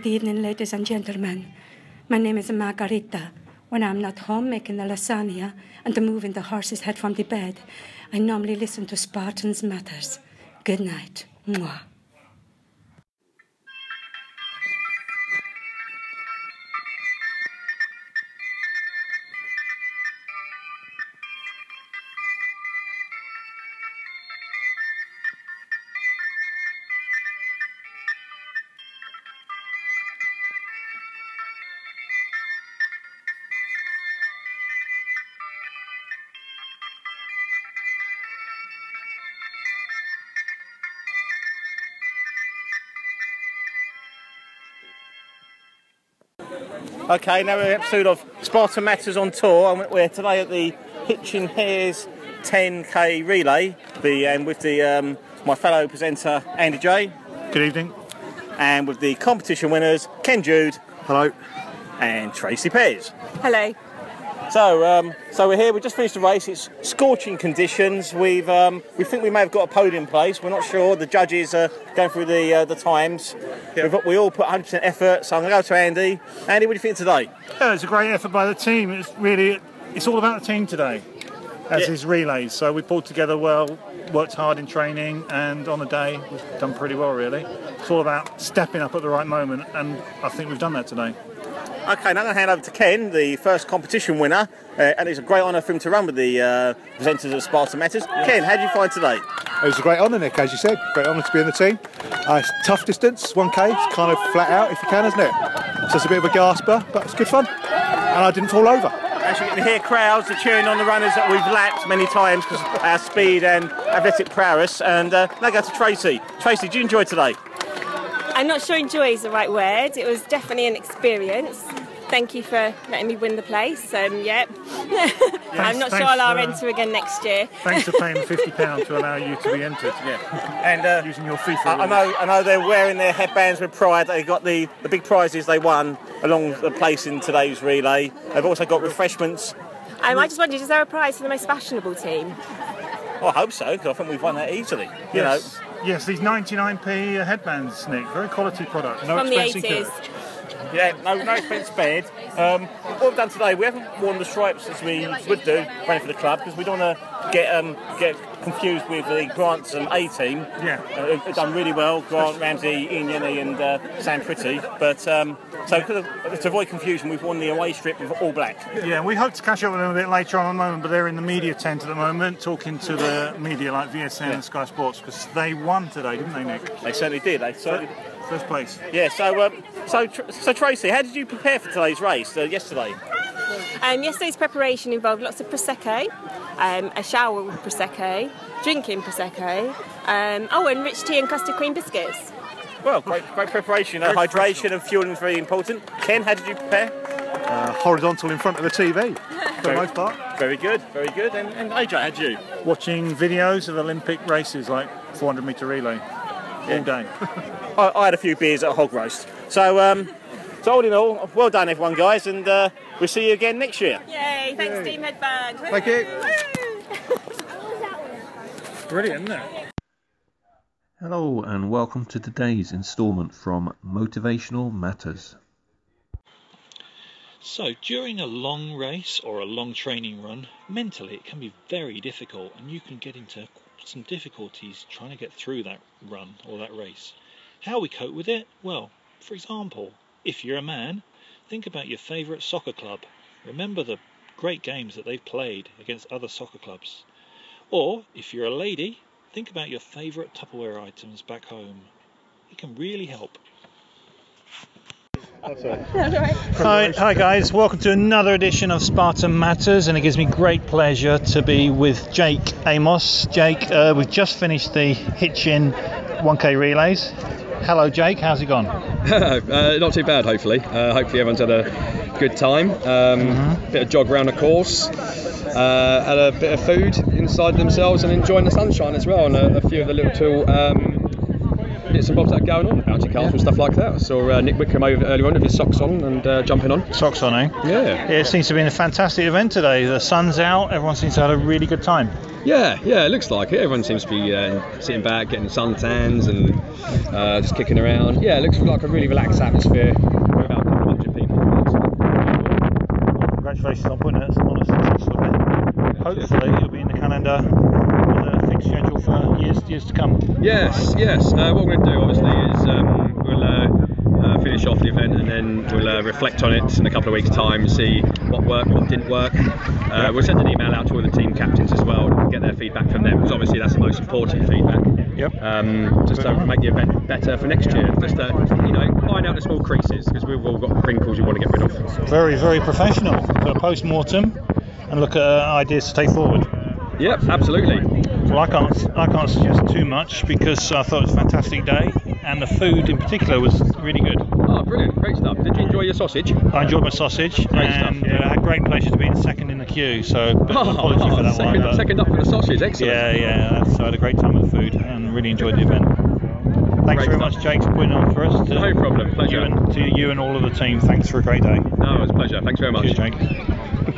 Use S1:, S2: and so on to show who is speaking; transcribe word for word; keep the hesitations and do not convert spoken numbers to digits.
S1: Good evening, ladies and gentlemen. My name is Margarita. When I'm not home making the lasagna and moving the horse's head from the bed, I normally listen to Spartans Matters. Good night. Mwah.
S2: Okay, now we're an episode of Spartan Matters on tour, and we're today at the Hitchin Hares ten K relay, the, and with the um, my fellow presenter Andy J.
S3: Good evening.
S2: And with the competition winners Ken Jude.
S3: Hello.
S2: And Tracy Pez.
S4: Hello.
S2: So, um, so we're here. We just finished the race. It's scorching conditions. We've, um, we think we may have got a podium place. We're not sure. The judges are going through the uh, the times. Yeah. We've, we all put one hundred percent effort. So I'm going to go to Andy. Andy, what do you think today?
S3: Yeah, it's a great effort by the team. It's really, it's all about the team today, as yeah. is relays. So we pulled together well, worked hard in training, and on the day we've done pretty well. Really, it's all about stepping up at the right moment, and I think we've done that today.
S2: Okay, now I'm going to hand over to Ken, the first competition winner, uh, and it's a great honour for him to run with the uh, presenters of Spartan Matters. Yeah. Ken, how did you find today?
S5: It was a great honour, Nick, as you said. Great honour to be in the team. Uh, it's tough distance, one K, it's kind of flat out if you can, isn't it? So it's a bit of a gasper, but it's good fun. And I didn't fall over.
S2: Actually, you can hear crowds are cheering on the runners that we've lapped many times because of our speed and athletic prowess. And uh, now go to Tracy. Tracy, did you enjoy today?
S4: I'm not sure enjoy is the right word. It was definitely an experience. Thank you for letting me win the place. Um, yeah. I'm not sure I'll enter again next year.
S3: Thanks for paying fifty pounds to allow you to be entered.
S2: Yeah. And uh,
S3: using your FIFA.
S2: I, I know, I know they're wearing their headbands with pride. They got the, the big prizes they won along the place in today's relay. They've also got refreshments.
S4: Um, I just wondered, is there a prize for the most fashionable team?
S2: Well, I hope so, because I think we've won that easily. You
S3: yes.
S2: know.
S3: Yes, these ninety-nine p headbands, Nick. Very quality product. No
S4: From the
S3: expense
S4: eighties.
S2: Yeah, no, no expense spared. Um, what we've done today, we haven't worn the stripes as we would do running for the club because we don't want to get um, get confused with the Grant's um, A team.
S3: Yeah,
S2: uh, they've done really well. Grant, Ramsey, Ian Yenny, and uh, Sam Pretty. But um, so to avoid confusion, we've worn the away strip with all black.
S3: Yeah, we hope to catch up with them a bit later on in the moment, but they're in the media tent at the moment, talking to the media like V S N yeah. and Sky Sports because they won today, didn't they, Nick?
S2: They certainly did. They certainly.
S3: First place.
S2: Yeah, so um, so so Tracy, how did you prepare for today's race uh, yesterday?
S4: Um, yesterday's preparation involved lots of Prosecco, um, a shower with Prosecco, drinking Prosecco, um, oh, and rich tea and custard cream biscuits.
S2: Well, great, great preparation. Uh, hydration and fueling is very important. Ken, how did you prepare?
S5: Uh, horizontal in front of the T V, for the most part.
S2: Very good, very good. And, and A J, how did you?
S3: Watching videos of Olympic races like four hundred metre relay all day.
S2: I, I had a few beers at a hog roast. So, um, so all in all, well done everyone, guys, and uh, we'll see you again next year.
S4: Yay, thanks Yay. Team Headband.
S5: Thank you.
S3: Brilliant, isn't it?
S6: Hello and welcome to today's instalment from Motivational Matters.
S7: So, during a long race or a long training run, mentally it can be very difficult and you can get into some difficulties trying to get through that run or that race. How we cope with it? Well, for example, if you're a man, think about your favourite soccer club. Remember the great games that they've played against other soccer clubs. Or, if you're a lady, think about your favourite Tupperware items back home. It can really help.
S3: Hi, hi guys, welcome to another edition of Spartan Matters, and it gives me great pleasure to be with Jake Amos. Jake, uh, we've just finished the Hitchin one K relays. Hello Jake, how's it gone?
S8: uh, not too bad, hopefully. Uh, hopefully everyone's had a good time. Um, mm-hmm. Bit of jog around the course, uh, had a bit of food inside themselves and enjoying the sunshine as well, and a, a few of the little um, bits and bobs that are going on, bouncy castle, yeah. stuff like that. I saw uh, Nick Wickham over earlier on with his socks on and uh, jumping on.
S3: Socks on, eh?
S8: Yeah.
S3: Yeah, it seems to be a fantastic event today. The sun's out, everyone seems to have a really good time.
S8: Yeah, yeah, it looks like it. Everyone seems to be uh, sitting back, getting suntans and uh, just kicking around. Yeah, it looks like a really relaxed atmosphere with about a couple of hundred people.
S3: Congratulations on putting it on a successful event. Hopefully it'll be in the calendar with a fixed schedule for years, years to come.
S8: Yes, yes. Uh, what we're going to do, obviously, is um, we'll uh, uh, finish off the event and then we'll uh, reflect on it in a couple of weeks' time, see what worked, what didn't work. Uh, we'll send an email out to all the team captains as well and get their feedback from them, because obviously that's the most important feedback.
S3: Yep.
S8: Um, just to make the event better for next year. Just to, you know, find out the small creases, because we've all got wrinkles we want to get rid of.
S3: Very, very professional. For a post-mortem and look at uh, ideas to take forward.
S8: Yep, absolutely.
S3: Well, I can't, I can't suggest too much because I thought it was a fantastic day, and the food in particular was really good.
S8: Oh, brilliant, great stuff. Did you enjoy your sausage?
S3: I enjoyed my sausage,
S8: great
S3: and
S8: stuff, yeah.
S3: uh, had great pleasure to be second in the queue. So, a bit of apology
S8: oh,
S3: for that
S8: second,
S3: one.
S8: Second up for the sausage, excellent.
S3: Yeah, yeah. So I had a great time with the food and really enjoyed the event. Thanks
S8: great
S3: very
S8: stuff.
S3: much, Jake, for putting it on for us. To
S8: no problem, pleasure.
S3: You and, to you and all of the team, thanks for a great day.
S8: No, it was a pleasure. Thanks very much.
S3: Cheers, Jake.